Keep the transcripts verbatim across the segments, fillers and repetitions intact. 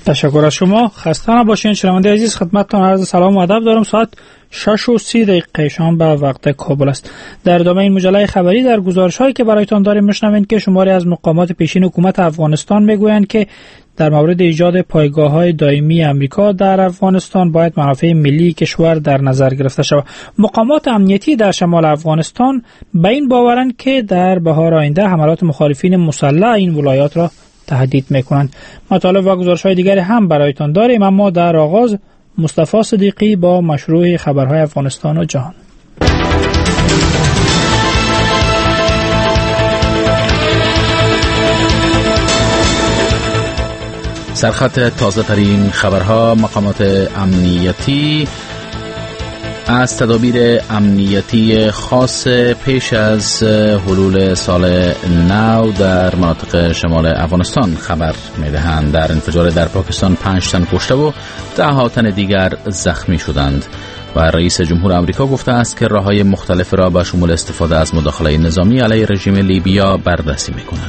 تشکر از شما. خسته نباشین. شنونده عزیز، خدمتتان عرض سلام و ادب دارم. ساعت شش و سی دقیقه شام به وقت کابل است. در ادامه این مجله خبری در گزارش‌هایی که برایتان داریم میشنوید که شماری از مقامات پیشین حکومت افغانستان میگویند که در مورد ایجاد پایگاه‌های دائمی آمریکا در افغانستان باید منافع ملی کشور در نظر گرفته شود. مقامات امنیتی در شمال افغانستان به این باورند که در بهار آینده حملات مخالفین مسلح این ولایات را تهدید میکنند. مطالب و گزارش‌های دیگری هم برایتان داریم، اما در آغاز مصطفی صدیقی با مشروع خبرهای افغانستان و جهان. سرخط تازه ترین خبرها. مقامات امنیتی از تدابیر امنیتی خاص پیش از حلول سال نو در مناطق شمال افغانستان خبر می‌دهند. در انفجار در پاکستان پنج تن کشته و ده ها تن دیگر زخمی شدند و رئیس جمهور آمریکا گفته است که راه‌های مختلف را به شمول استفاده از مداخله نظامی علیه رژیم لیبیا بررسی می‌کند.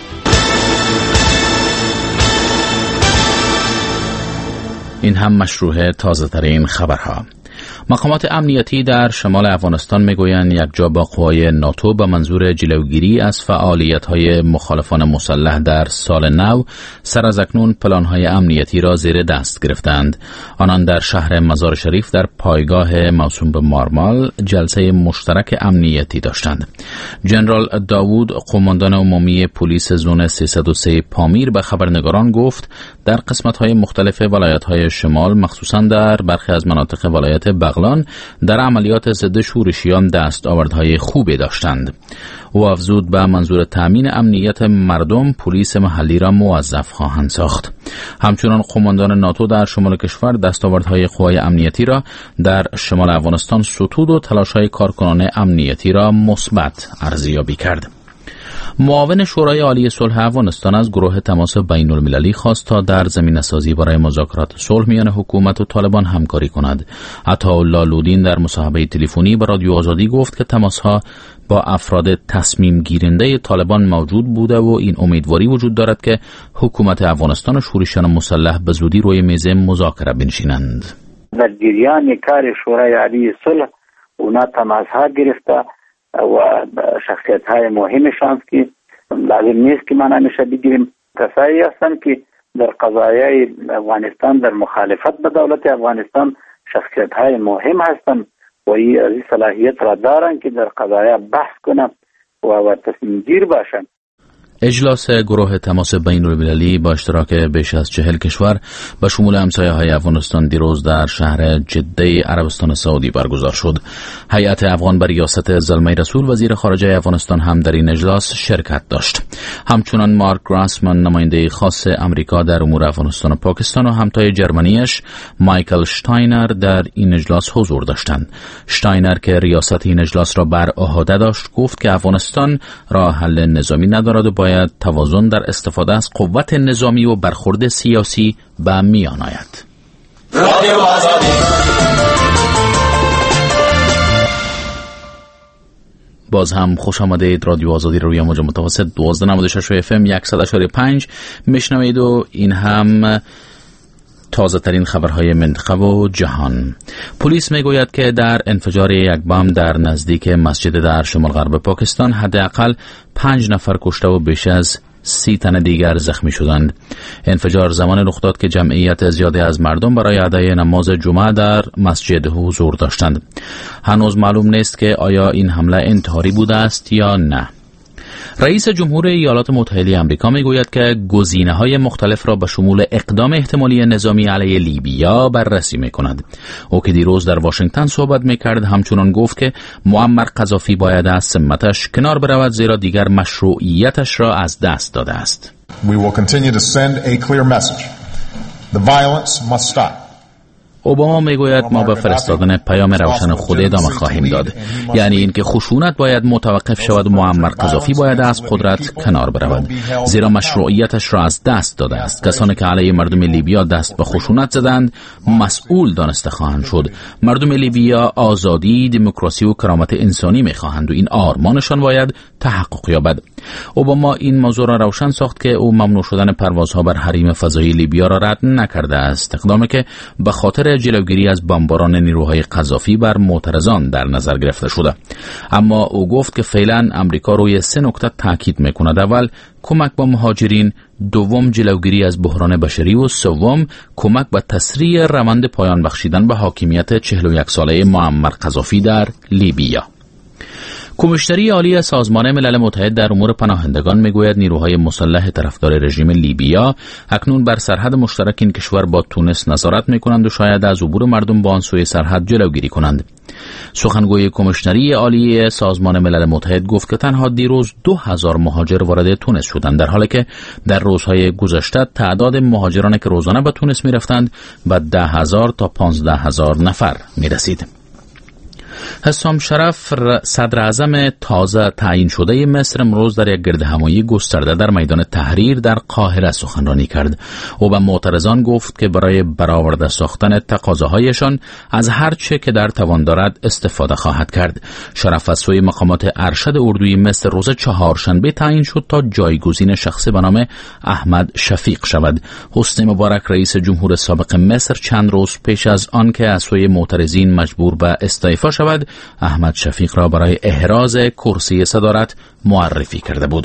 این هم مشروع تازه ترین خبرها. مقامات امنیتی در شمال افغانستان میگویند یک جا با قوای ناتو به منظور جلوگیری از فعالیت‌های مخالفان مسلح در سال نو سر از اکنون پلان‌های امنیتی را زیر دست گرفتند. آنان در شهر مزار شریف در پایگاه موسوم به مارمال جلسه مشترک امنیتی داشتند. جنرال داوود، قماندان عمومی پلیس زون سیصد و سه پامیر، به خبرنگاران گفت در قسمت‌های مختلف ولایت‌های شمال، مخصوصاً در برخی از مناطق ولایت بغلان، در عملیات ضد شورشیان دستاوردهای خوبی داشتند. او افزود به منظور تامین امنیت مردم پلیس محلی را موظف خواهند ساخت. همچنان قماندان ناتو در شمال کشور دستاوردهای قوای امنیتی را در شمال افغانستان ستود و تلاش‌های کارکنان امنیتی را مثبت ارزیابی کرد. معاون شورای عالی صلح افغانستان از گروه تماس بین المللی خواست تا در زمینه‌سازی برای مذاکرات صلح میان حکومت و طالبان همکاری کند. عطاالله لودین در مصاحبه تلفنی با رادیو آزادی گفت که تماس‌ها با افراد تصمیم گیرنده طالبان موجود بوده و این امیدواری وجود دارد که حکومت افغانستان و شورشیان مسلح به زودی روی میز مذاکره بنشینند. در جریان کار شورای عالی صلح اونا تماس‌ها گرفته و شخصیت‌های مهمشان که لازم نیست که ما نمیشه بگیریم کسایی هستند که در قضایای افغانستان در مخالفت به دولت افغانستان شخصیت‌های مهم هستند و این صلاحیت را دارند که در قضایا بحث کنند و و تصمیم گیر باشند. اجلاس گروه تماس بین المللی با اشتراک بیش از چهل کشور به شمول همسایه‌های افغانستان دیروز در شهر جده عربستان سعودی برگزار شد. هیئت افغان به ریاست زلمه رسول وزیر خارجه افغانستان هم در این اجلاس شرکت داشت. همچنان مارک گراسمن نماینده خاص امریکا در امور افغانستان و پاکستان و همتای جرمنیش مایکل شتاینر در این اجلاس حضور داشتند. شتاینر که ریاست این اجلاس را بر عهده داشت گفت که افغانستان راه حل نظامی ندارد و باید توازن در استفاده از قوت نظامی و برخورد سیاسی به میان آید. رادیو آزادی. باز هم خوش آمدید. رادیو آزادی روی موج متوسط دوازده ممیز شش اف ام صد و پنج میشنوید و این هم تازه ترین خبرهای منطقه و جهان. پلیس میگوید که در انفجار یک بم در نزدیک مسجد در شمال غرب پاکستان حداقل پنج نفر کشته و بیش از سی تن دیگر زخمی شدند. انفجار زمان رخ داد که جمعیت زیادی از مردم برای ادای نماز جمعه در مسجد حضور داشتند. هنوز معلوم نیست که آیا این حمله انتحاری بوده است یا نه. رئیس جمهور ایالات متحده آمریکا میگوید که گزینه‌های مختلف را به شمول اقدام احتمالی نظامی علیه لیبیا بررسی می‌کند. او که دیروز در واشنگتن صحبت می‌کرد همچنان گفت که معمر قذافی باید از سمتش کنار برود زیرا دیگر مشروعیتش را از دست داده است. We will continue to send a clear message. The violence must stop. اوباما میگوید ما به فرستادن پیام روشن خود ادامه خواهیم داد، یعنی اینکه خشونت باید متوقف شود و معمر قذافی باید از قدرت کنار برود، زیرا مشروعیتش را از دست داده است. کسانی که علیه مردم لیبیا دست به خشونت زدند مسئول دانسته خواهند شد. مردم لیبیا آزادی، دموکراسی و کرامت انسانی میخواهند و این آرمانشان باید تحقق یابد. اوباما این موضوع را روشن ساخت که او ممنوع شدن پروازها بر حریم فضایی لیبیا را رد نکرده است، اقدامی که به خاطر جلوگیری از بمباران نیروهای قذافی بر معترضان در نظر گرفته شده. اما او گفت که فعلا امریکا روی سه نکته تاکید میکند: اول، کمک به مهاجرین، دوم، جلوگیری از بحران بشری و سوم، کمک به تسریع روند پایان بخشیدن به حاکمیت چهل و یک ساله معمر قذافی در لیبیا. کمیشنری عالی سازمان ملل متحد در امور پناهندگان میگوید نیروهای مسلح طرفدار رژیم لیبیا اکنون بر سرحد مشترک این کشور با تونس نظارت میکنند و شاید از عبور مردم با آن سوی سرحد جلوگیری کنند. سخنگوی کمیشنری عالی سازمان ملل متحد گفت که تنها دیروز دو هزار مهاجر وارد تونس شدند، در حالی که در روزهای گذشته تعداد مهاجرانی که روزانه به تونس میرفتند به ده هزار تا پانزده هزار نفر میرسید. حسام شرف، صدر اعظم تازه تعیین شده مصر، امروز در یک گردهمایی گسترده در میدان تحریر در قاهره سخنرانی کرد. او به معترضان گفت که برای برآورده ساختن تقاضاهایشان از هر چه که در توان دارد استفاده خواهد کرد. شرف از سوی مقامات ارشد اردوی مصر روز چهارشنبه تعیین شد تا جایگزین شخصی به نام احمد شفیق شود. حسنی مبارک، رئیس جمهور سابق مصر، چند روز پیش از آن که از سوی معترضین مجبور به استعفا شود، احمد شفیق را برای احراز کرسی صدارت معرفی کرده بود.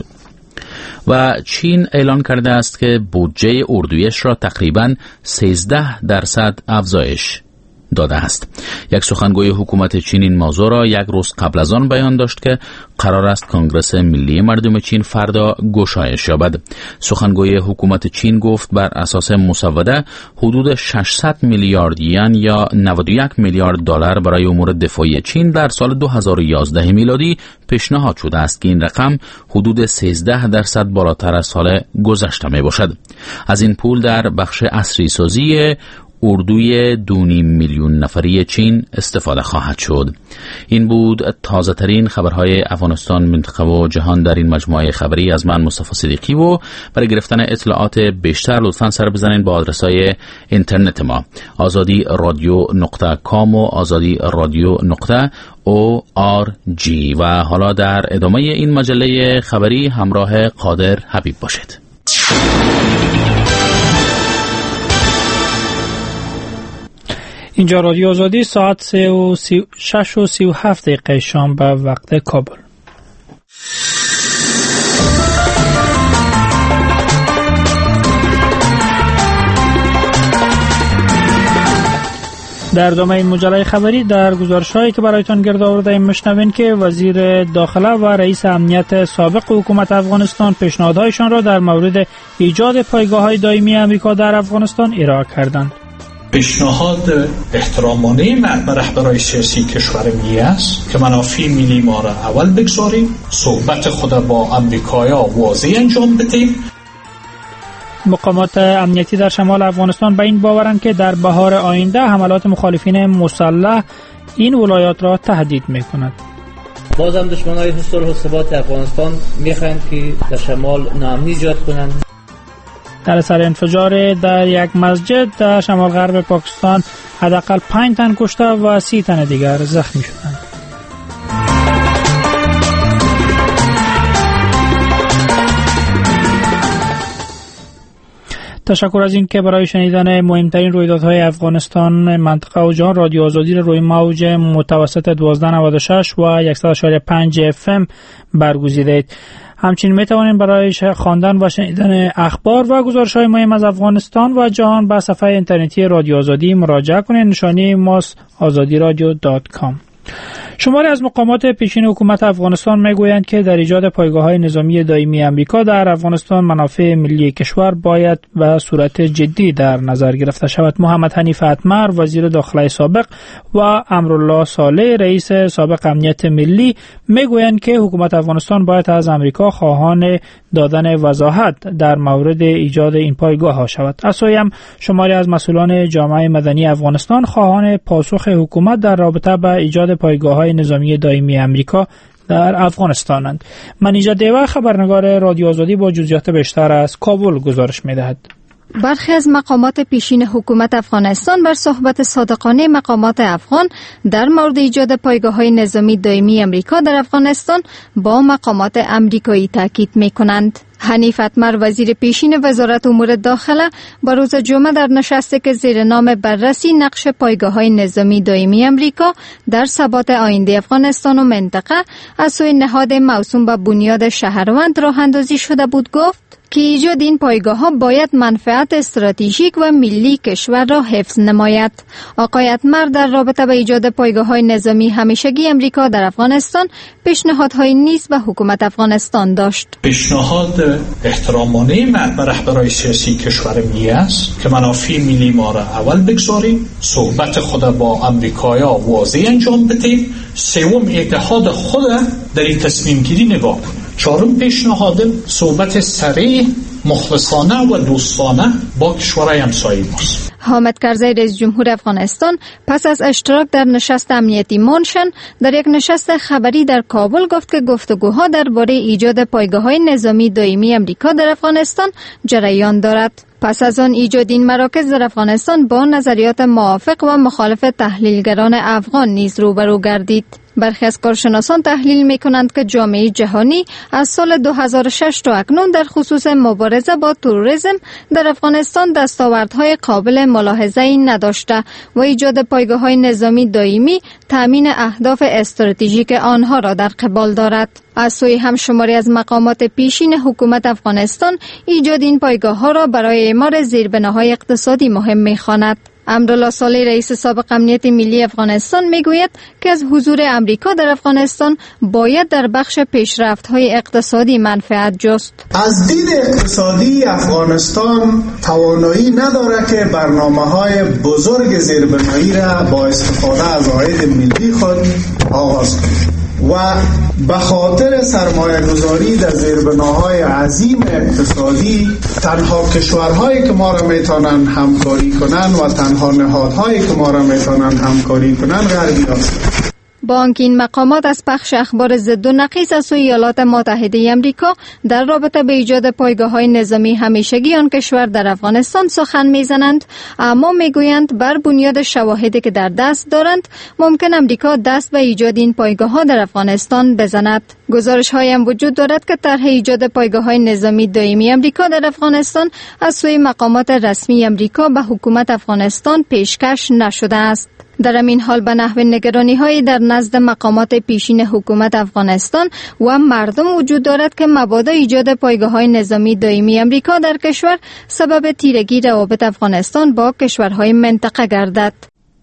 و چین اعلان کرده است که بودجه اردویش را تقریباً سیزده درصد افزایش داده است. یک سخنگوی حکومت چین این موضوع را یک روز قبل از آن بیان داشت که قرار است کنگره ملی مردم چین فردا گشایش یابد. سخنگوی حکومت چین گفت بر اساس مسوده حدود ششصد میلیارد ین یا نود و یک میلیارد دلار برای امور دفاعی چین در سال دو هزار و یازده میلادی پیشنهاد شده است که این رقم حدود سیزده درصد بالاتر از سال گذشته می باشد. از این پول در بخش عصری سازی اردوی دو نیم میلیون نفری چین استفاده خواهد شد. این بود تازه ترین خبرهای افغانستان، منطقه و جهان در این مجموعه خبری از من مصطفی صدیقی. و برای گرفتن اطلاعات بیشتر لطفاً سر بزنید با آدرس‌های اینترنت ما آزادی رادیو نقطه کام و آزادی رادیو نقطه او آر جی. و حالا در ادامه این مجله خبری همراه قادر حبیب باشید. اینجا رادیو آزادی، ساعت سه و سی شش و سی و هفت دقیقه شام به وقت کابل. در ادامه این مجله خبری در گزارش‌هایی که برایتان گرد آورده‌ایم می‌شنوین که وزیر داخله و رئیس امنیت سابق حکومت افغانستان پیشنهادهایشان را در مورد ایجاد پایگاه‌های دائمی آمریکا در افغانستان ارائه کردند. پیشنهاد احترامانه به رهبران سیاسی کشور ملی است که منافع ملی ما را اول بگذاریم، صحبت خود با امریکایا واضح انجام بدیم. مقامات امنیتی در شمال افغانستان به این باورند که در بهار آینده حملات مخالفین مسلح این ولایات را تهدید می‌کند. بازم دشمنان صلح و ثبات افغانستان می‌خواهند که در شمال ناامنی ایجاد کنند. در اثر انفجار در یک مسجد در شمال غرب پاکستان حداقل پنج تن کشته و سی تن دیگر زخمی شدند. تشکر از این که برای شنیدن مهمترین رویدادهای افغانستان، منطقه و جهان رادیو آزادی را روی موج متوسط دوازده نود و شش و صد و یک و پنج اف ام برگزیدید. همچنین می توانید برای خواندن و شنیدن اخبار و گزارش‌های مهم از افغانستان و جهان به صفحه اینترنتی رادیو آزادی مراجعه کنید. نشانی ماست آزادی رادیو دات کام. شماری از مقامات پیشین حکومت افغانستان میگویند که در ایجاد پایگاه‌های نظامی دائمی آمریکا در افغانستان منافع ملی کشور باید به صورت جدی در نظر گرفته شود. محمد حنیف اتمر وزیر داخله سابق و امرالله صالح رئیس سابق امنیت ملی میگویند که حکومت افغانستان باید از آمریکا خواهان دادن وضاحت در مورد ایجاد این پایگاه‌ها شود. از سوی هم شماری از مسئولان جامعه مدنی افغانستان خواهان پاسخ حکومت در رابطه با ایجاد پایگاه‌های نظامی دائمی آمریکا در افغانستانند. منیژه دیوه خبرنگار رادیو آزادی با جزئیات بیشتر از کابل گزارش می‌دهد. برخی از مقامات پیشین حکومت افغانستان بر صحبت صادقانه مقامات افغان در مورد ایجاد پایگاه‌های نظامی دائمی آمریکا در افغانستان با مقامات آمریکایی تاکید می‌کنند. حنیف اتمر وزیر پیشین وزارت امور داخله با روز جمعه در نشستی که زیر نام بررسی نقش پایگاه‌های نظامی دائمی آمریکا در ثبات آینده افغانستان و منطقه از سوی نهاد موسوم به بنیاد شهروند راه اندازی شده بود گفت که ایجاد این پایگاه‌ها باید منفعت استراتژیک و ملی کشور را حفظ نماید. آقای اتمر در رابطه با ایجاد پایگاه‌های نظامی همیشگی آمریکا در افغانستان پیشنهادهای نیز به حکومت افغانستان داشت. پیشنهاد احترامانه به رهبران سیاسی کشور می است که منافع ملی ما را اول بگذاریم، صحبت خود با آمریکایا واضح انجام بدیم، سوم اتحاد خود در این تصمیم گیری نگاه کنیم. چهارم پیشنهاد صحبت سریع، مخلصانه و دوستانه با کشورهای همسایه ماست. حامد کرزی رئیس جمهور افغانستان پس از اشتراک در نشست امنیتی مونشن در یک نشست خبری در کابل گفت که گفتگوها درباره ایجاد پایگاه‌های نظامی دائمی آمریکا در افغانستان جریان دارد. پس از آن ایجاد این مراکز در افغانستان با نظریات موافق و مخالف تحلیلگران افغان نیز روبرو گردید. برخی از کارشناسان تحلیل می‌کنند که جامعه جهانی از سال دو هزار و شش تا اکنون در خصوص مبارزه با تروریسم در افغانستان دستاوردهای قابل ملاحظه‌ای نداشته و ایجاد پایگاه‌های نظامی دائمی تأمین اهداف استراتژیک آنها را در قبال دارد. از سوی هم شماری از مقامات پیشین حکومت افغانستان ایجاد این پایگاه‌ها را برای اعمار زیربناهای اقتصادی مهم می‌خواند. امرالله صالح رئیس سابق امنیت ملی افغانستان میگوید که از حضور امریکا در افغانستان باید در بخش پیشرفت‌های اقتصادی منفعت جست. از دید اقتصادی افغانستان توانایی نداره که برنامه‌های بزرگ زیربنایی را با استفاده از عاید ملی خود آغاز کند و به خاطر سرمایه گذاری در زیربناهای عظیم اقتصادی تنها کشورهایی که ما را میتونن همکاری کنن و تنها نهادهایی که ما را میتونن همکاری کنن غربی هستند. با آنکه این مقامات از پخش اخبار ضد و نقیض از سوی ایالات متحده آمریکا در رابطه به ایجاد پایگاه‌های نظامی همیشگی آن کشور در افغانستان سخن میزنند، اما میگویند بر بنیاد شواهدی که در دست دارند ممکن امریکا دست به ایجاد این پایگاه‌ها در افغانستان بزند. گزارش‌هایی هم وجود دارد که طرح ایجاد پایگاه‌های نظامی دائمی آمریکا در افغانستان از سوی مقامات رسمی آمریکا به حکومت افغانستان پیشکش نشده است. در این حال به نحو نگرانی‌هایی در نزد مقامات پیشین حکومت افغانستان و مردم وجود دارد که مبادا ایجاد پایگاه‌های نظامی دائمی آمریکا در کشور سبب تیرگی روابط افغانستان با کشورهای منطقه گردد.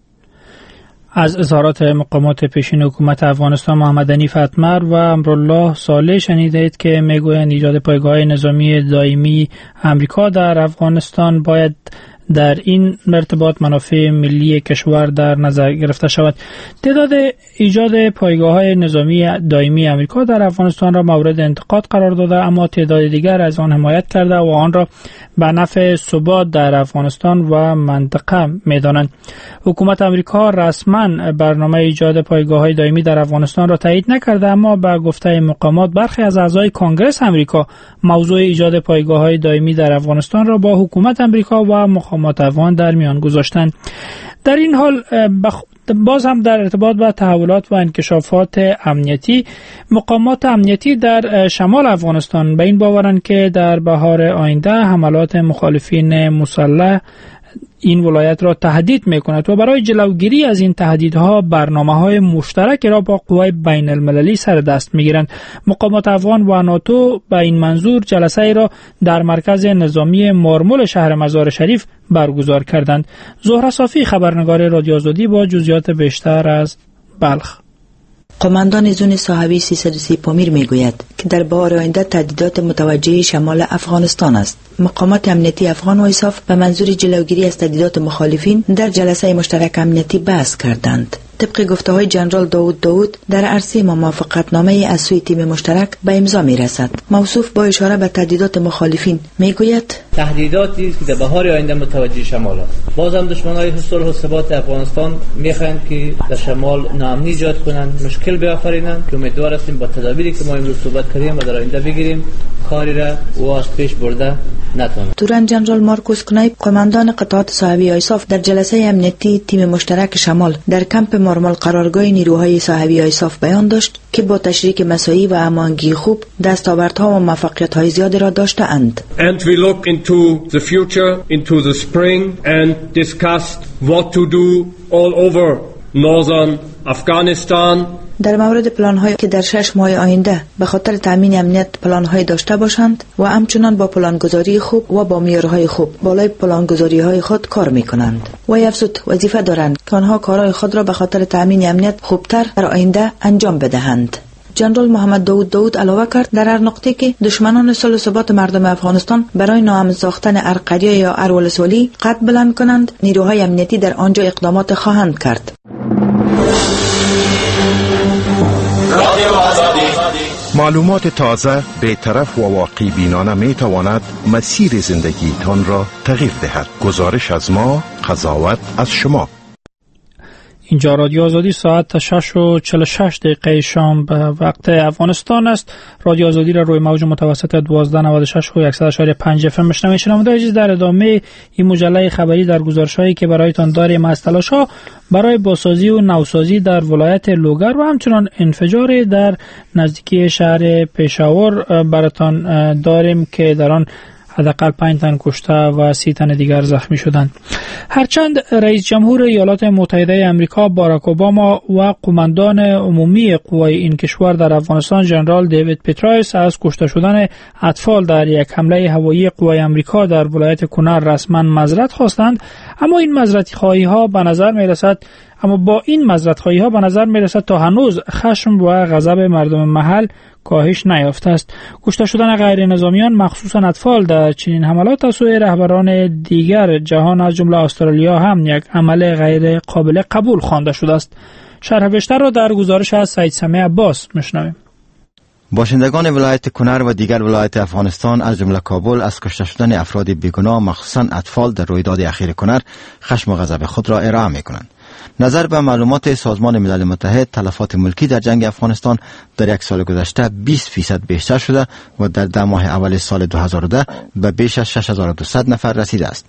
از اظهارات مقامات پیشین حکومت افغانستان محمد حنیف اتمر و امرالله صالح شنیدید که میگویند ایجاد پایگاه‌های نظامی دائمی آمریکا در افغانستان باید در این ارتباط منافع ملی کشور در نظر گرفته شود. تعداد ایجاد پایگاه‌های نظامی دائمی آمریکا در افغانستان را مورد انتقاد قرار داده، اما تعداد دیگر از آن حمایت کرده و آن را به نفع ثبات در افغانستان و منطقه می‌دانند. حکومت آمریکا رسما برنامه ایجاد پایگاه‌های دائمی در افغانستان را تایید نکرده، اما به گفته مقامات برخی از اعضای کنگره آمریکا موضوع ایجاد پایگاه‌های دائمی در افغانستان را با حکومت آمریکا و مقامات افغان در میان گذاشتند. در این حال بخ... باز هم در ارتباط با تحولات و انکشافات امنیتی، مقامات امنیتی در شمال افغانستان به این باورند که در بهار آینده حملات مخالفین مسلح این ولایت را تهدید می‌کند و برای جلوگیری از این تهدیدها برنامه‌های مشترک را با قوای بین المللی سر دست می‌گیرند. مقامات افغان و ناتو به این منظور جلسه‌ای را در مرکز نظامی مارمول شهر مزار شریف برگزار کردند. زهره صافی خبرنگار رادیو آزادی با جزئیات بیشتر از بلخ. قماندان زون صاحبی سیصد و سی پامیر میگوید که در بهار آینده تهدیدات متوجه شمال افغانستان است. مقامات امنیتی افغان و ایساف به منظور جلوگیری از تهدیدات مخالفین در جلسه مشترک امنیتی بحث کردند. طبق گفته‌های جنرال داوود داوود در عرصه موافقتنامه از سوی تیم مشترک به امضا میرسد. موصوف با اشاره به تهدیدات مخالفین میگوید تهدیداتی که در بهار آینده متوجه شمال است. بازم دشمنان صلح و ثبات افغانستان میخواهند که در شمال ناامنی ایجاد کنند، مشکل بیافرینند که امیدوار هستیم با تدابیری که ما امروز صحبت کردیم و در آینده بگیریم کاری را او از پیش برده نتواند. تورن جنرال مارکوس کنایب قماندان قطعات صاحبی آیساف در جلسه امنیتی تیم مشترک شمال در کمپ مارمال قرارگاه نیروهای صاحبی آیساف بیان داشت که با تشریک مساعی و هماهنگی خوب دستاوردها و موفقیت‌های زیادی را داشته‌اند. And we look into the future, into the spring and discussed what to do all over northern Afghanistan. در مورد پلان‌هایی که در شش ماه آینده به خاطر تامین امنیت پلان‌های داشته باشند و همچنان با پلانگذاری خوب و با معیارهای خوب بالای پلانگذاری‌های خود کار می‌کنند. و افزود وظیفه دارند که آنها کارهای خود را به خاطر تامین امنیت خوبتر در آینده انجام بدهند. جنرال محمد داوود داوود علاوه کرد در هر نقطه که دشمنان صلح و ثبات مردم افغانستان برای ناامن ساختن هر قریه یا هر ولسوالی قد بلند کنند، نیروهای امنیتی در آنجا اقدامات خواهند کرد. معلومات تازه، بی‌طرف و واقع بینانه می تواند مسیر زندگی تان را تغییر دهد. گزارش از ما، قضاوت از شما. اینجا رادیو آزادی ساعت شش و چهل و شش دقیقه شام به وقت افغانستان است. رادیو آزادی را روی موج متوسط دوازده نود و شش و صد و یک و پنج اف ام میشنوید. شنوندگان در ادامه این مجله خبری در گزارش‌هایی که برایتان داریم از تلاش‌ها برای بازسازی و نوسازی در ولایت لوگر و همچنان انفجار در نزدیکی شهر پشاور براتان داریم که در آن حداقل پنج تن کشته و سی تن دیگر زخمی شدند. هرچند رئیس جمهور ایالات متحده آمریکا باراک اوباما و قماندان عمومی قوای این کشور در افغانستان ژنرال دیوید پترایس از کشته شدن اطفال در یک حمله هوایی قوای آمریکا در ولایت کنر رسما معذرت خواستند، اما این معذرت‌خواهی ها به نظر می‌رسد اما با این معذرت‌خواهی ها به نظر می‌رسد تا هنوز خشم و غضب مردم محل کاهش نیافته است. کشته شدن غیر نظامیان مخصوصاً اطفال در چنین حملات از سوی رهبران دیگر جهان از جمله استرالیا هم یک عمل غیر قابل قبول خوانده شده است. شرح بیشتر را در گزارش از سید سمیع عباس میشنویم. باشندگان ولایت کنر و دیگر ولایت افغانستان از جمله کابل از کشته شدن افراد بیگناه مخصوصاً اطفال در رویداد اخیر کنر خشم و غضب خود را ارائه می‌کنند. نظر به معلومات سازمان ملل متحد تلفات ملکی در جنگ افغانستان در یک سال گذشته بیست فیصد بیشتر شده و در ده ماه اول سال دو هزار و ده به بیش از شش هزار و دویست نفر رسیده است.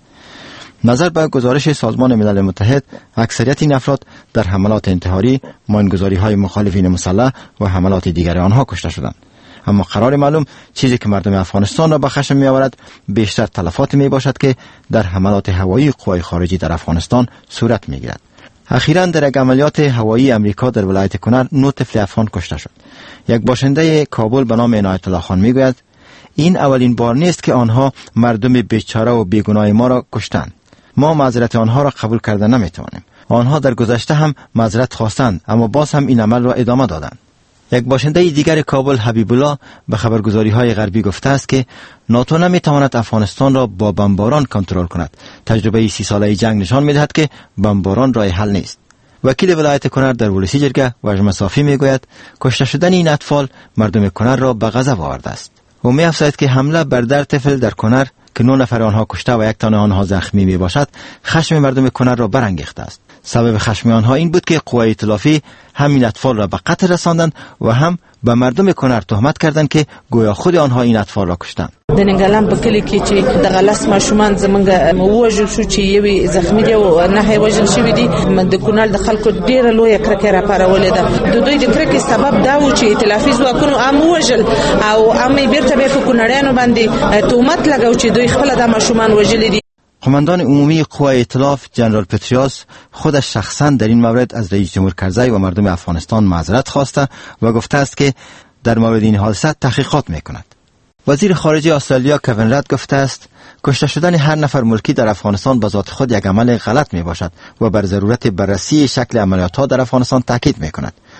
نظر به گزارش سازمان ملل متحد اکثریت این افراد در حملات انتحاری، ماینگذاری‌های مخالفین مسلح و حملات دیگر آنها کشته شدند. اما قرار معلوم چیزی که مردم افغانستان را به خشم می‌آورد بیشتر تلفات میباشد که در حملات هوایی قوای خارجی در افغانستان صورت میگیرد. اخیراً در یک عملیات هوایی امریکا در ولایت کنر نه طفل افغان کشته شد. یک باشنده کابل به نام عنایت الله خان میگوید این اولین بار نیست که آنها مردم بیچاره و بیگناه ما را کشتند. ما معذرت آنها را قبول کرده نمیتوانیم. آنها در گذشته هم معذرت خواستند اما باز هم این عمل را ادامه دادند. یک باشنده دیگر کابل حبیب الله به خبرگزاری‌های غربی گفته است که ناتو نمی‌تواند افغانستان را با بمباران کنترل کند. تجربه سی ساله جنگ نشان می‌دهد که بمباران راه حل نیست. وکیل ولایت کنر در ولسی جرگه وجم صافی می‌گوید کشته شدن این اطفال مردم کنر را به غضب آورده است. او می‌افزاید که حمله بر در طفل در کنر که نه نفر آنها کشته و یک تن آنها زخمی میباشد خشم مردم کنر را برانگیخته است. سبب خشم آنها این بود که قوای ائتلافی هم این اطفال را به قتل رساندند و هم به مردم کنر تهمت کردند که گویا خود آنها این اطفال را کشتند. د ننګلام په کلی کې چې د غلس ماشومان زمونږ وژل شو چې یوې زخمی دي او نه وژل شوی دي د کونړ د خلکو ډیره لویه کرکه را پارولې ده. د دوی د کرکې سبب دا و چې ائتلافي ځواکونو عام وژل او عام بیرته به په کونړیانو باندې تهمت لګاو چې دوی خپل د ماشومان وژلي دي. قماندان عمومی قوای ائتلاف جنرال پتریاس خودش شخصا در این مورد از رئیس جمهور کرزی و مردم افغانستان معذرت خواسته و گفته است که در مورد این حادثه تحقیقات میکند. وزیر خارجه استرالیا کوین رد گفته است کشته شدن هر نفر ملکی در افغانستان به ذات خود یک عمل غلط می باشد و بر ضرورت بررسی شکل عملیات ها در افغانستان تاکید می کند.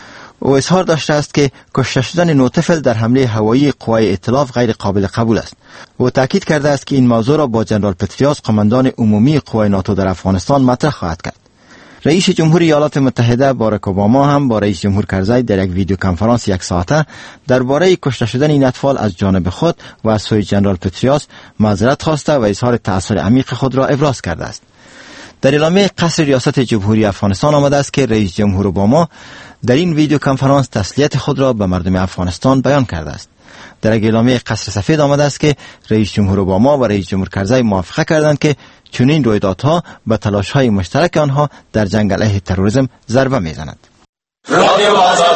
او اظهار داشته است که کشته شدن نه طفل در حمله هوایی قوای ائتلاف غیر قابل قبول است. او تاکید کرده است که این موضوع را با جنرال پتریاس قماندان عمومی قوای ناتو در افغانستان مطرح خواهد کرد. رئیس جمهوری ایالات متحده باراک اوباما هم با رئیس جمهور کرزی در یک ویدیو کنفرانس یک ساعته درباره کشته شدن این اطفال از جانب خود و از سوی جنرال پتریاس معذرت خواسته و اظهار تأثیر عمیق خود را ابراز کرده است. در اعلامیه قصر ریاست جمهوری افغانستان آمده است که رئیس جمهور اوباما در این ویدیو کنفرانس تسلیت خود را به مردم افغانستان بیان کرده است. در اعلامیه قصر سفید آمده است که رئیس جمهور اوباما و رئیس جمهور کرزی موافقه کردند که چنین رویدادها به تلاش‌های مشترک آنها در جنگ علیه تروریسم ضربه می‌زند. رادیو آزادی.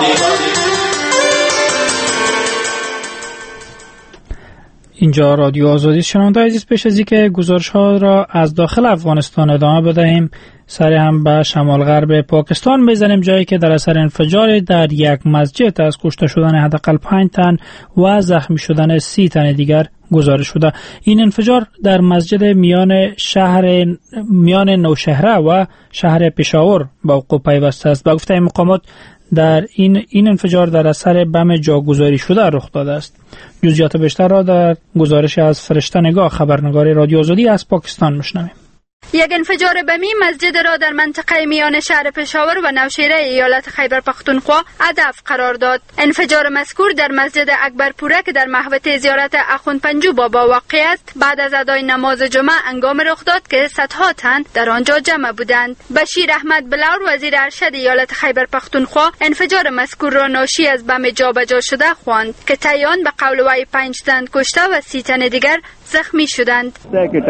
اینجا رادیو آزادی شنونده عزیز، پیش از اینکه گزارش‌ها را از داخل افغانستان ادامه بدهیم، سر هم به شمال غرب پاکستان میزنیم، جایی که در اثر انفجار در یک مسجد از کشته شدن حداقل پنج تن و زخمی شدن سی تن دیگر گزارش شده. این انفجار در مسجد میان شهر میان نوشهره و شهر پشاور با وقوع پیوسته است. با گفته مقامات در این این انفجار در اثر بم جاگذاری شده رخ داده است. جزئیات بیشتر را در گزارش از فرشته نگاه، خبرنگار رادیو آزادی از پاکستان میشنویم. یک انفجار بمی مسجد را در منطقه میان شهر پشاور و نوشهره ایالت خیبر پختونخوا هدف قرار داد. انفجار مذکور در مسجد اکبرپوره که در محوطه زیارت اخوند پنجو بابا واقع است، بعد از ادای نماز جمعه هنگام رخ داد که صدها تن در آنجا جمع بودند. بشیر احمد بلور، وزیر ارشد ایالت خیبر پختونخوا، انفجار مذکور را ناشی از بم جابجا شده خواند که طیان به قول وی پنج تن کشته و سی تن دیگر زخمی شدند.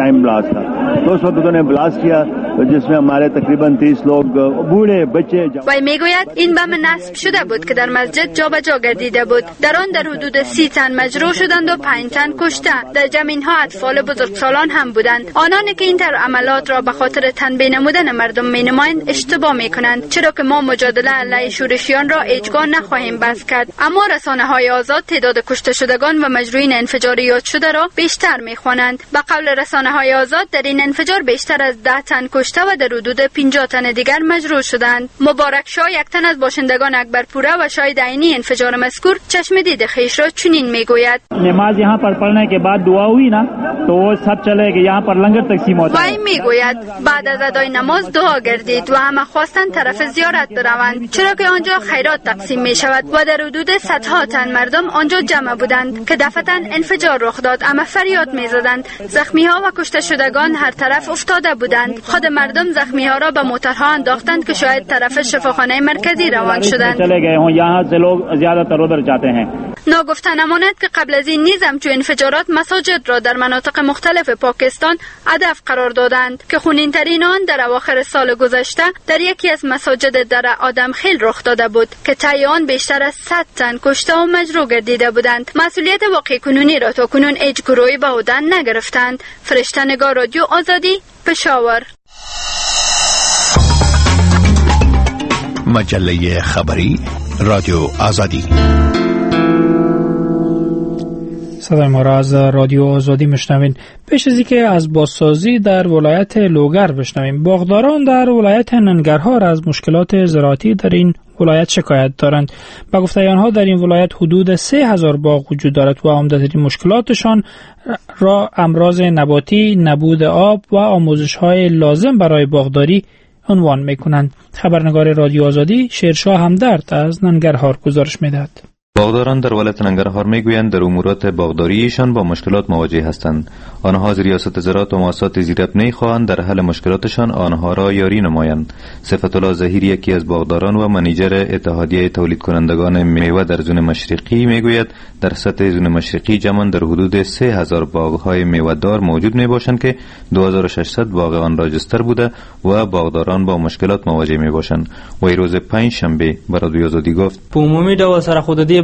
بلاست کیا جس میں ہمارے تقریباً تیس لوگ بوڑھے بچے. وی میگوید این بم نصب شده بود که در مسجد جابجا گردیده بود. در آن در حدود سی تن مجروح شدند و پنج تن کشته. در جمع اینها اطفال بزرگسالان هم بودند. آنانی که این طرح عملات را به خاطر تنبیه نمودن مردم مینمایند اشتباه میکنند، چرا که ما مجادله علیه شورشیان را هیچگاه نخواهیم بس کرد. اما رسانه‌های آزاد تعداد کشته شدگان و مجروحین انفجار یاد شده را بیشتر میخوانند. به قول رسانه‌های آزاد در این انفجار بیشتر از ده تن کشته و در حدود پنجاه تن دیگر مجروح شدند. مبارک شاه، یک تن از باشندگان اکبرپوره و شاهد عینی انفجار مذکور، چشم دید خویش را چنین میگوید: نماز یہاں پر پڑھنے کے بعد دعا ہوئی نا تو وہ سب چلے کہ یہاں پر لنگر تقسیم ہوتا ہے. وی میگوید بعد از ادای نماز دعا گردید و همه خواستند طرف زیارت بروند، چرا که آنجا خیرات تقسیم می شود و در حدود صدها تن مردم آنجا جمع بودند که دفعتاً انفجار رخ داد. اما فریاد میزدند. زخمی ها و کشته شدگان هر طرف افتاده بودند. خود مردم زخمی ها را به موترها انداختند که شاید طرف شفاخانه مرکزی روان شدند. ناگفته نماند که قبل از این نیز همچون انفجارات مساجد را در مناطق مختلف پاکستان هدف قرار دادند که خونین ترین آن در اواخر سال گذشته در یکی از مساجد در آدمخیل رخ داده بود که طی آن بیشتر از صد تن کشته و مجروح گردیده بودند. مسئولیت واقع کنونی را تا کنون هیچ گروهی به عهده نگرفتند. فرشته نگاه، رادیو آزادی، پشاور. مجله خبری رادیو آزادی. صدای ما را از رادیو آزادی میشنوین. پیش از اینکه از بازسازی در ولایت لوگر بشنویم، باغداران در ولایت ننگرهار از مشکلات زراعتی در این ولایت شکایت دارند. با گفته آنها در این ولایت حدود سه هزار باغ وجود دارد و عمده‌ترین مشکلاتشان را امراض نباتی، نبود آب و آموزش‌های لازم برای باغداری عنوان می‌کنند. خبرنگار رادیو آزادی شیرشاه همدرد از ننگرهار گزارش می‌دهد. باغداران در ولایت ننگرهار میگویند در امورات باغداریشان با مشکلات مواجه هستند. آنها از ریاست زراعت و مؤسسات زیربنایی خواهند در حل مشکلاتشان آنها را یاری نمایند. صفت الله ظهیری، یکی از باغداران و منیجر اتحادیه تولید کنندگان میوه در زون مشرقی، میگوید در سطح زون مشرقی جمعاً در حدود سه هزار باغهای میوه دار موجود میباشند که دو هزار و ششصد باغ آن راجستر بوده و باغداران با مشکلات مواجه میباشند. و روز پنج شنبه برای رادیو آزادی گفت: په عمومي ډول سره خود دې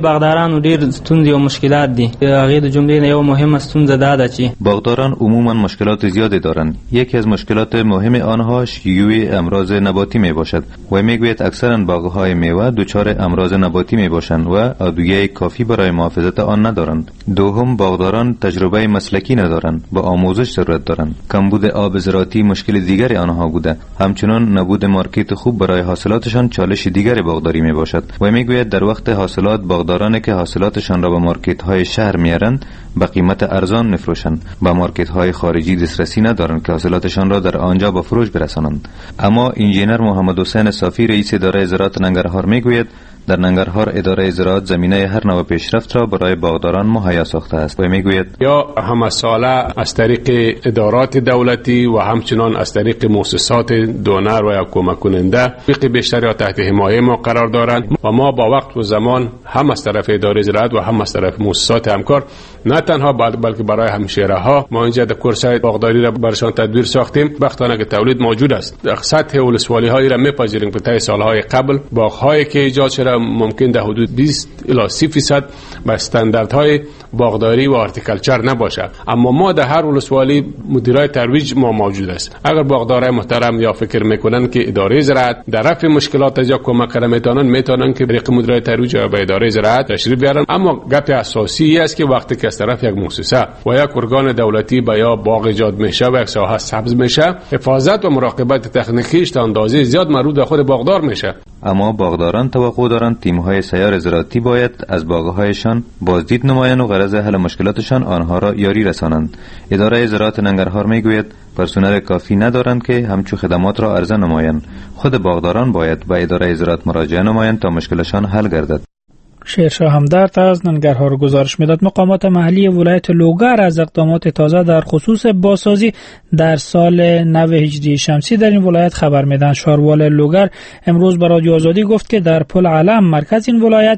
باغدارانو ډیر ستونزې او مشکلات دي. هغه د جملې نه یو مهمه ستونزه ده چې باغداران عموما مشکلات زیادی دارند. یکی از مشکلات مهم آنها شیوع امراض نباتی می باشد و میگوید اکثرا باغهای میوه دچار امراض نباتی می باشند و ادویه کافی برای محافظت آن ندارند. دوم، باغداران تجربه مسلکی ندارند، با آموزش ضرورت دارند. کمبود آب زراعتی مشکل دیگری آنها بوده. همچنین نبود مارکت خوب برای حاصلاتشان چالش دیگری باغداری می باشد و میگوید در وقت حاصلات باغدارانی که حاصلاتشان را به مارکت های شهر میارند به قیمت ارزان میفروشند. به مارکت های خارجی دسترسی ندارند که حاصلاتشان را در آنجا به فروش برسانند. اما انجینر محمد حسین صافی رئیس اداره زراعت ننگرهار میگوید در ننگرهار اداره زراعت زمینه هر نوع پیشرفت را برای باغداران مهیا ساخته است و میگوید یا همه ساله از طریق ادارات دولتی و همچنان از طریق مؤسسات دونر و یا کمک کننده فقه بیشتری را تحت حمایه ما قرار دارند و ما با وقت و زمان هم از طرف اداره زراعت و هم از طرف مؤسسات همکار نه تنها بلکه برای همشهره ها ما اینجا در کورس‌های باغداری را برشان تدبیر ساختیم. وقتانه که تولید موجود است در سطح ولسوالی هایی را میپذیریم که طی سالهای قبل باغ‌هایی که ایجاد شده ممکن در حدود بیست الی سی درصد به استانداردهای باغداری و هورتیکلچر نباشه، اما ما در هر ولسوالی مدیرای ترویج ما موجود است. اگر باغدارای محترم یا فکر میکنن که اداره زراعت در رفع مشکلات از یا کمک کنه میتونن میتونن که طریق مدیرای ترویج یا به اداره زراعت تشریف بیارن. اما گپ اساسی است که وقتی که از طرف یک مؤسسه و یک ارگان دولتی به یا باغ ایجاد میشه و یک ساحه سبز میشه، حفاظت و مراقبت تکنیکیش تا اندازه زیاد مربوط به خود باغدار میشه. اما باغداران توقع دارند تیم‌های سیار زراعتی باید از باغ‌هایشان بازدید نمایند و غرض حل مشکلاتشان آنها را یاری رسانند. اداره زراعت ننگرهار میگوید پرسنل کافی ندارند که همچو خدمات را عرضه نمایند. خود باغداران باید به اداره زراعت مراجعه نمایند تا مشکلشان حل گردد. شیرشاه همدرد از ننگرهار گزارش میداد. مقامات محلی ولایت لوگر از اقدامات تازه در خصوص بازسازی در سال نو هجری شمسی در این ولایت خبر میدن. شاروال لوگر امروز به رادیو آزادی گفت که در پل علم مرکز این ولایت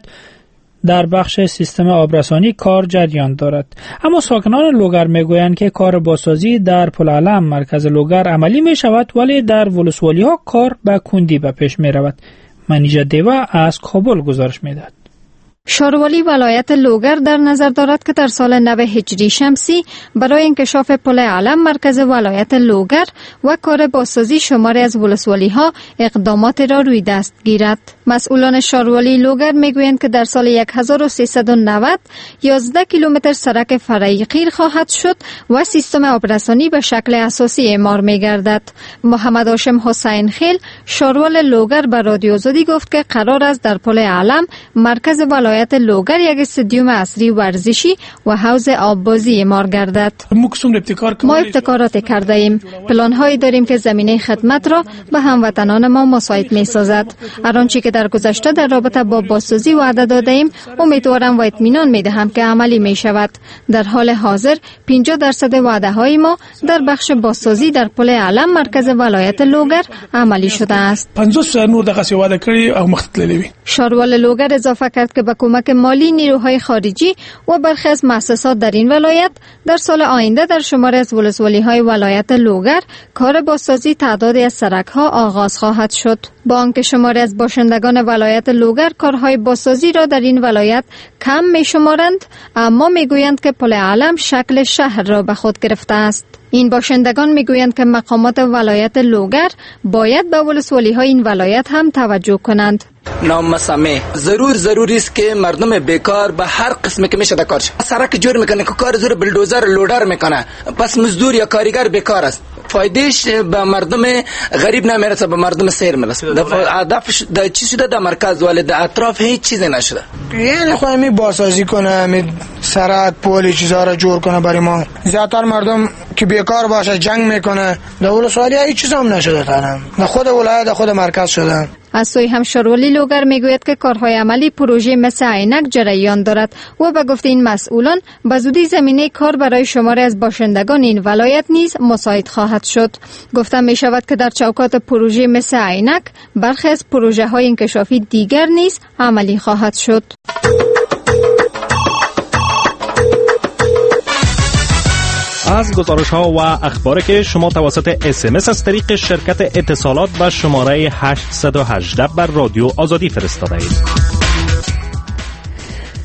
در بخش سیستم آبرسانی کار جریان دارد. اما ساکنان لوگر میگویند که کار بازسازی در پل علم مرکز لوگر عملی می شود ولی در ولسوالی ها کار به کندی به پیش می رود. منیژه دیوا از کابل گزارش میداد. شاروالی ولایت لوگر در نظر دارد که در سال نو هجری شمسی برای انکشاف پل علم مرکز ولایت لوگر و کار بازسازی شماری از ولسوالی ها اقدامات را روی دست گیرد. مسئولان شاروالی لوگر میگویند که در سال هزار و سیصد و نود یازده کیلومتر سرک فرعی قیر خواهد شد و سیستم آبرسانی به شکل اساسی اعمار میگردد. محمد هاشم حسین خیل شاروال لوگر به رادیو آزادی گفت که قرار است در پل علم مرکز ولایت لوگر یک استادیوم عصری ورزشی و حوض آببازی اعمار گردد. ما ابتکارات کرده ایم. پلان هایی داریم که زمینه خدمت را به هموطنان ما مساعد می سازد. هر آنچه که در گذشته در رابطه با بازسازی وعده داده ایم امیدوارم و اطمینان می دهم که عملی می شود. در حال حاضر پنجاه درصد وعده های ما در بخش بازسازی در پل علم مرکز ولایت لوگر عملی شده است. شاروال لوگر اضافه کرد که با کمک مالی نیروهای خارجی و برخی از مؤسسات در این ولایت در سال آینده در شمار از ولسوالی‌های ولایت لوگر کار بازسازی تعدادی از سرک‌ها آغاز خواهد شد. با آنکه شماری از باشندگان ولایت لوگر کارهای بازسازی را در این ولایت کم می‌شمارند، اما می‌گویند که پل علم شکل شهر را به خود گرفته است. این باشندگان میگویند که مقامات ولایت لوگر باید به ولسوالی‌های این ولایت هم توجه کنند. نامسمه ضرور ضروری است که مردم بیکار به هر قسم که میشه کارش سرک جور میکنه که کار زور بلدوزر لودر میکنه، پس مزدور یا کارگر بیکار است. فایدهش به مردم غریب نمیرسه، به مردم سیر میرسه. هدفش در چی شده؟ در مرکز ولی در اطراف هیچ چیزی نشده. یعنی خواهی می بازسازی کنه، می سرک پول چیزا را جور کنه برای ما. زیادتر مردم که بیکار باشه جنگ میکنه. در ولسوالی هیچ چیز هم نشده تنم. در خود ولایت، در خود مرکز شده. از سوی هم شارولی لوگر میگوید که کارهای عملی پروژه مثل عینک جریان دارد و به گفته این مسئولان به زودی زمینه کار برای شماری از باشندگان این ولایت نیز مساعد خواهد شد. گفتم می شود که در چوکات پروژه مثل عینک برخی از پروژه های انکشافی دیگر نیز عملی خواهد شد. از گزارش ها و اخباری که شما توسط اس ام اس از طریق شرکت اتصالات و شماره هشت یک هشت بر رادیو آزادی فرستاده اید.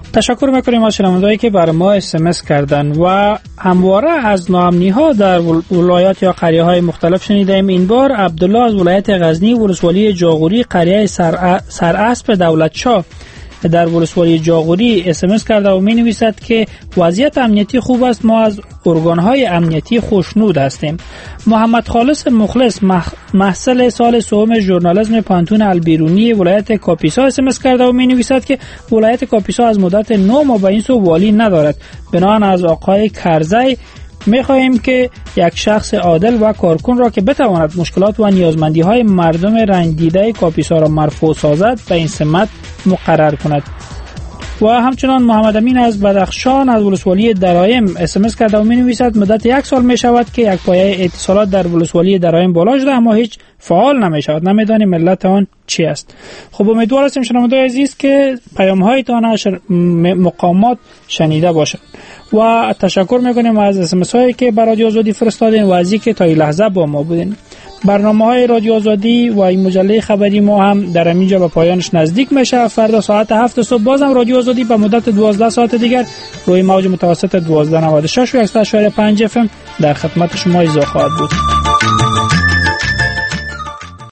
تشکر میکنیم از شنوندهایی که برای ما اس ام اس کردن و همواره از ناامنی ها در ولایات یا قریه های مختلف شنیدیم. این بار عبدالله از ولایت غزنی ولسوالی جاغوری قریه سراسب دولتشاه در ولسوالی جاغوری اس ام اس کرده و می نویسد که وضعیت امنیتی خوب است، ما از ارگان های امنیتی خوشنود هستیم. محمد خالص مخلص محصل سال سوم ژورنالیسم پانتون البیرونی ولایت کاپیسا اس ام اس کرده و می نویسد که ولایت کاپیسا از مدت نه ماه به این سو والی ندارد. بنابراین از آقای کرزی می خواهیم که یک شخص عادل و کارکن را که بتواند مشکلات و نیازمندی های مردم رنج دیده کاپیسا را مرفوع سازد به این سمت مقرر کند. و همچنان محمد امین از بدخشان از ولسوالی درایم اس ام اس کرده و می نویسد مدت یک سال می شود که یک پایه اتصالات در ولسوالی درایم بالا شده اما هیچ فعال نمی شود، نمیدانیم علت آن چی است. خب امیدوار هستیم شنوندگان عزیز که پیام هایتان از مقامات شنیده باشد و تشکر میکنیم از اس ام اس هایی که برای رادیو آزادی فرستادین و از اینکه تا این لحظه با ما بودین. برنامه های رادیو آزادی و این مجله خبری ما هم در همینجا به پایانش نزدیک میشه. فردا ساعت هفت صبح بازم رادیو آزادی به مدت دوازده ساعت دیگر روی موج متوسط دوازده نود و شش و صد و شش و پنج اف ام در خدمت شما ایزا خواهد بود.